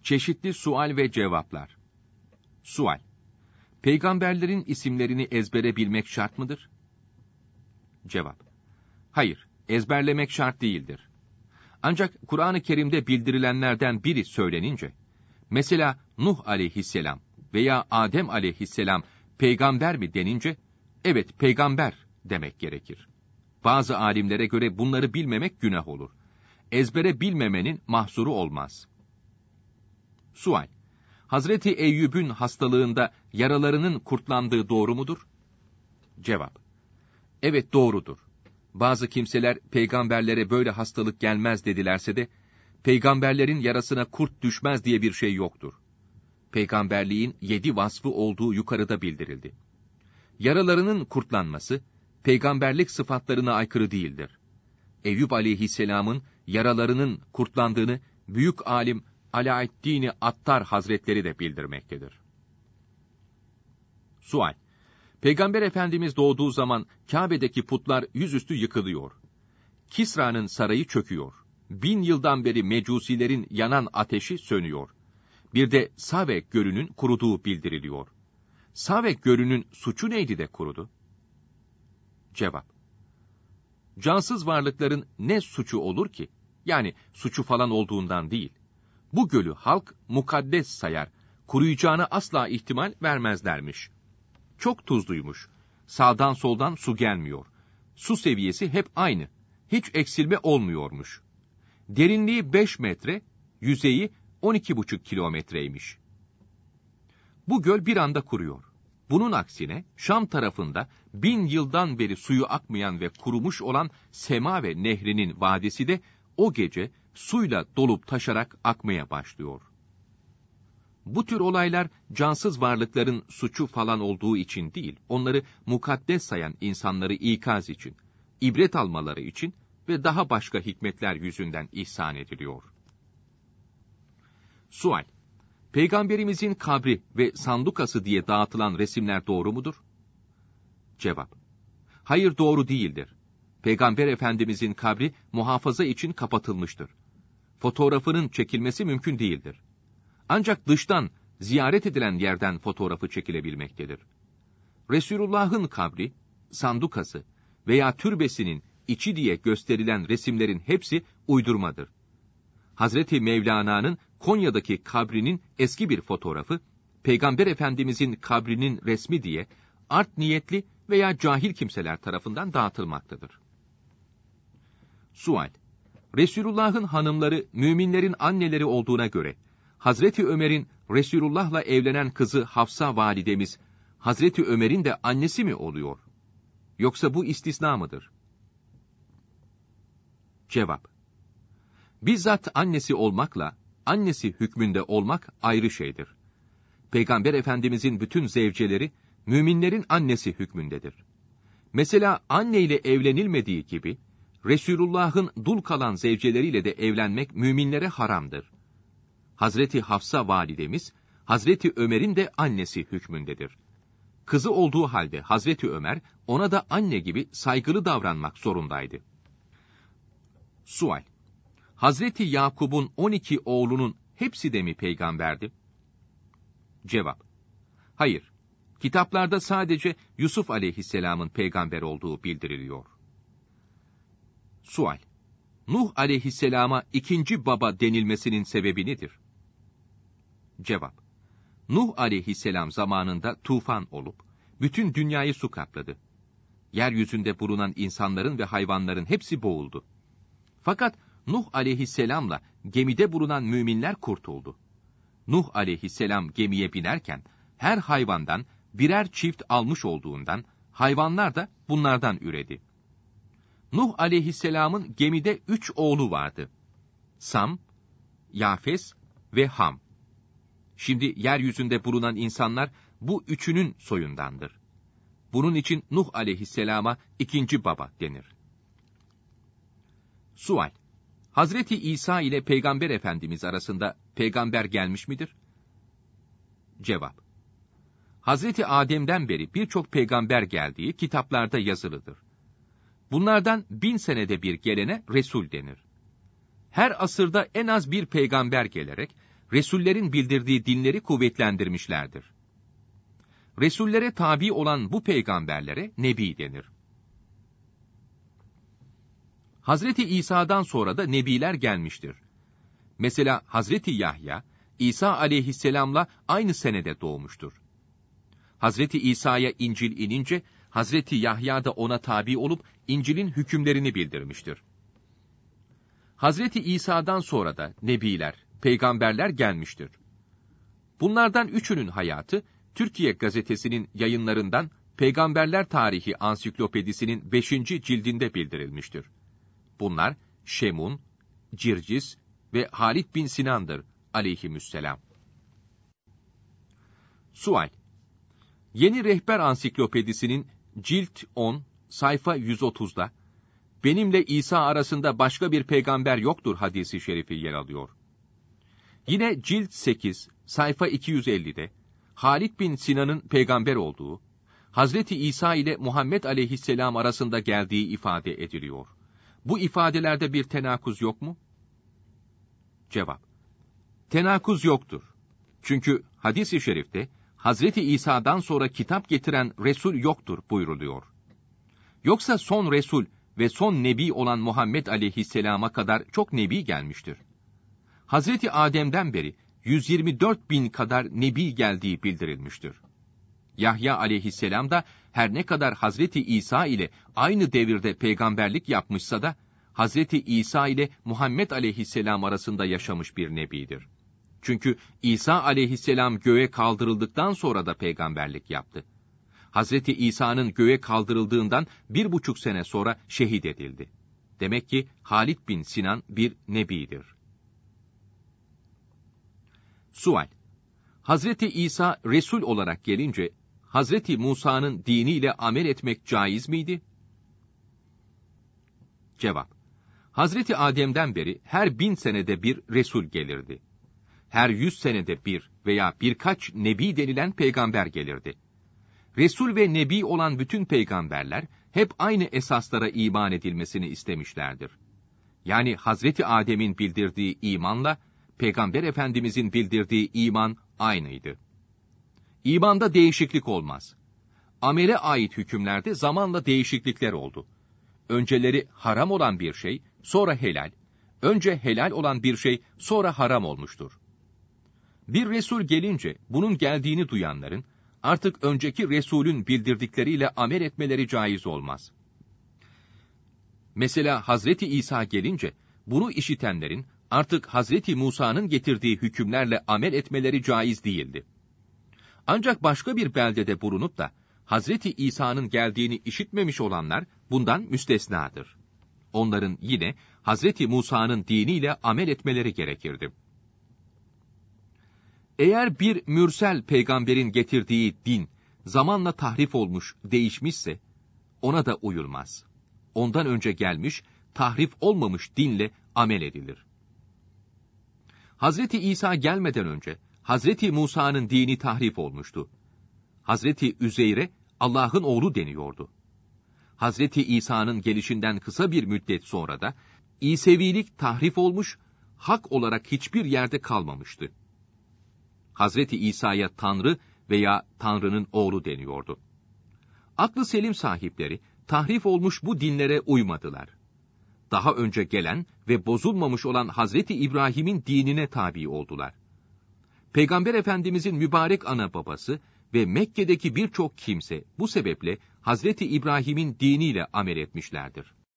Çeşitli sual ve cevaplar. Sual: Peygamberlerin isimlerini ezbere bilmek şart mıdır? Cevap: Hayır, ezberlemek şart değildir. Ancak Kur'an-ı Kerim'de bildirilenlerden biri söylenince, mesela Nuh aleyhisselam veya Adem aleyhisselam peygamber mi denince, evet peygamber demek gerekir. Bazı alimlere göre bunları bilmemek günah olur. Ezbere bilmemenin mahsuru olmaz. Sual: Hazreti Eyyub'un hastalığında yaralarının kurtlandığı doğru mudur? Cevap: Evet, doğrudur. Bazı kimseler peygamberlere böyle hastalık gelmez dedilerse de, peygamberlerin yarasına kurt düşmez diye bir şey yoktur. Peygamberliğin 7 vasfı olduğu yukarıda bildirildi. Yaralarının kurtlanması, peygamberlik sıfatlarına aykırı değildir. Eyyub aleyhisselamın yaralarının kurtlandığını büyük alim Alaeddin Attar Hazretleri de bildirmektedir. Sual: Peygamber Efendimiz doğduğu zaman Kabe'deki putlar yüzüstü yıkılıyor. Kisra'nın sarayı çöküyor. 1000 yıldan beri mecusilerin yanan ateşi sönüyor. Bir de Savek Gölü'nün kuruduğu bildiriliyor. Savek Gölü'nün suçu neydi de kurudu? Cevap: Cansız varlıkların ne suçu olur ki? Yani suçu falan olduğundan değil. Bu gölü halk mukaddes sayar, kuruyacağına asla ihtimal vermezlermiş. Çok tuzluymuş. Sağdan soldan su gelmiyor. Su seviyesi hep aynı. Hiç eksilme olmuyormuş. Derinliği 5 metre, yüzeyi 12,5 kilometreymiş. Bu göl bir anda kuruyor. Bunun aksine Şam tarafında 1000 yıldan beri suyu akmayan ve kurumuş olan Semave Nehri'nin vadisi de o gece suyla dolup taşarak akmaya başlıyor. Bu tür olaylar cansız varlıkların suçu falan olduğu için değil, onları mukaddes sayan insanları ikaz için, ibret almaları için ve daha başka hikmetler yüzünden ihsan ediliyor. Sual: Peygamberimizin kabri ve sandukası diye dağıtılan resimler doğru mudur? Cevap: Hayır, doğru değildir. Peygamber Efendimizin kabri muhafaza için kapatılmıştır. Fotoğrafının çekilmesi mümkün değildir. Ancak dıştan, ziyaret edilen yerden fotoğrafı çekilebilmektedir. Resulullah'ın kabri, sandukası veya türbesinin içi diye gösterilen resimlerin hepsi uydurmadır. Hazreti Mevlana'nın Konya'daki kabrinin eski bir fotoğrafı, Peygamber Efendimizin kabrinin resmi diye art niyetli veya cahil kimseler tarafından dağıtılmaktadır. Sual: Resulullah'ın hanımları müminlerin anneleri olduğuna göre, Hazreti Ömer'in Resulullah'la evlenen kızı Hafsa validemiz, Hazreti Ömer'in de annesi mi oluyor? Yoksa bu istisna mıdır? Cevap: Bizzat annesi olmakla, annesi hükmünde olmak ayrı şeydir. Peygamber Efendimizin bütün zevceleri, müminlerin annesi hükmündedir. Mesela anneyle evlenilmediği gibi, Resulullah'ın dul kalan zevceleriyle de evlenmek müminlere haramdır. Hazreti Hafsa validemiz, Hazreti Ömer'in de annesi hükmündedir. Kızı olduğu halde Hazreti Ömer, ona da anne gibi saygılı davranmak zorundaydı. Sual: Hazreti Yakub'un 12 oğlunun hepsi de mi peygamberdi? Cevap: Hayır. Kitaplarda sadece Yusuf aleyhisselamın peygamber olduğu bildiriliyor. Sual: Nuh aleyhisselama ikinci baba denilmesinin sebebi nedir? Cevap: Nuh aleyhisselam zamanında tufan olup, bütün dünyayı su kapladı. Yeryüzünde bulunan insanların ve hayvanların hepsi boğuldu. Fakat Nuh aleyhisselamla gemide bulunan müminler kurtuldu. Nuh aleyhisselam gemiye binerken, her hayvandan birer çift almış olduğundan, hayvanlar da bunlardan üredi. Nuh aleyhisselamın gemide 3 oğlu vardı: Sam, Yafes ve Ham. Şimdi yeryüzünde bulunan insanlar bu üçünün soyundandır. Bunun için Nuh aleyhisselama ikinci baba denir. Sual: Hazreti İsa ile Peygamber Efendimiz arasında peygamber gelmiş midir? Cevap: Hazreti Adem'den beri birçok peygamber geldiği kitaplarda yazılıdır. Bunlardan 1000 senede bir gelene Resul denir. Her asırda en az bir peygamber gelerek, Resullerin bildirdiği dinleri kuvvetlendirmişlerdir. Resullere tabi olan bu peygamberlere nebi denir. Hazreti İsa'dan sonra da nebiler gelmiştir. Mesela Hazreti Yahya, İsa aleyhisselamla aynı senede doğmuştur. Hazreti İsa'ya İncil inince, Hazreti Yahya da ona tabi olup İncil'in hükümlerini bildirmiştir. Hazreti İsa'dan sonra da nebiler, peygamberler gelmiştir. Bunlardan üçünün hayatı, Türkiye Gazetesi'nin yayınlarından Peygamberler Tarihi Ansiklopedisi'nin 5. cildinde bildirilmiştir. Bunlar Şemun, Circis ve Halid bin Sinan'dır aleyhisselam. Sual: Yeni Rehber Ansiklopedisi'nin cilt 10, sayfa 130'da, benimle İsa arasında başka bir peygamber yoktur hadisi şerifi yer alıyor. Yine cilt 8, sayfa 250'de, Halid bin Sinan'ın peygamber olduğu, Hazreti İsa ile Muhammed aleyhisselam arasında geldiği ifade ediliyor. Bu ifadelerde bir tenakuz yok mu? Cevap: Tenakuz yoktur. Çünkü hadis-i şerifte, Hazreti İsa'dan sonra kitap getiren Resul yoktur buyruluyor. Yoksa son Resul ve son Nebi olan Muhammed aleyhisselama kadar çok Nebi gelmiştir. Hazreti Adem'den beri 124 bin kadar Nebi geldiği bildirilmiştir. Yahya aleyhisselam da her ne kadar Hazreti İsa ile aynı devirde peygamberlik yapmışsa da, Hazreti İsa ile Muhammed aleyhisselam arasında yaşamış bir nebidir. Çünkü İsa aleyhisselam göğe kaldırıldıktan sonra da peygamberlik yaptı. Hazreti İsa'nın göğe kaldırıldığından 1,5 sene sonra şehit edildi. Demek ki Halid bin Sinan bir nebidir. Sual: Hazreti İsa Resul olarak gelince, Hazreti Musa'nın diniyle amel etmek caiz miydi? Cevap: Hazreti Adem'den beri her 1000 senede bir Resul gelirdi. Her 100 senede bir veya birkaç Nebi denilen peygamber gelirdi. Resul ve Nebi olan bütün peygamberler hep aynı esaslara iman edilmesini istemişlerdir. Yani Hazreti Adem'in bildirdiği imanla, Peygamber Efendimizin bildirdiği iman aynıydı. İmanda değişiklik olmaz. Amele ait hükümlerde zamanla değişiklikler oldu. Önceleri haram olan bir şey, sonra helal, önce helal olan bir şey, sonra haram olmuştur. Bir Resul gelince, bunun geldiğini duyanların, artık önceki Resulün bildirdikleriyle amel etmeleri caiz olmaz. Mesela Hazreti İsa gelince, bunu işitenlerin, artık Hazreti Musa'nın getirdiği hükümlerle amel etmeleri caiz değildi. Ancak başka bir beldede bulunup da, Hazreti İsa'nın geldiğini işitmemiş olanlar, bundan müstesnadır. Onların yine, Hazreti Musa'nın diniyle amel etmeleri gerekirdi. Eğer bir mürsel peygamberin getirdiği din, zamanla tahrif olmuş, değişmişse, ona da uyulmaz. Ondan önce gelmiş, tahrif olmamış dinle amel edilir. Hazreti İsa gelmeden önce, Hazreti Musa'nın dini tahrif olmuştu. Hazreti Üzeyr'e Allah'ın oğlu deniyordu. Hazreti İsa'nın gelişinden kısa bir müddet sonra da, İsevilik tahrif olmuş, hak olarak hiçbir yerde kalmamıştı. Hazreti İsa'ya Tanrı veya Tanrı'nın oğlu deniyordu. Aklı selim sahipleri, tahrif olmuş bu dinlere uymadılar. Daha önce gelen ve bozulmamış olan Hazreti İbrahim'in dinine tabi oldular. Peygamber Efendimizin mübarek ana babası ve Mekke'deki birçok kimse bu sebeple Hazreti İbrahim'in diniyle amel etmişlerdir.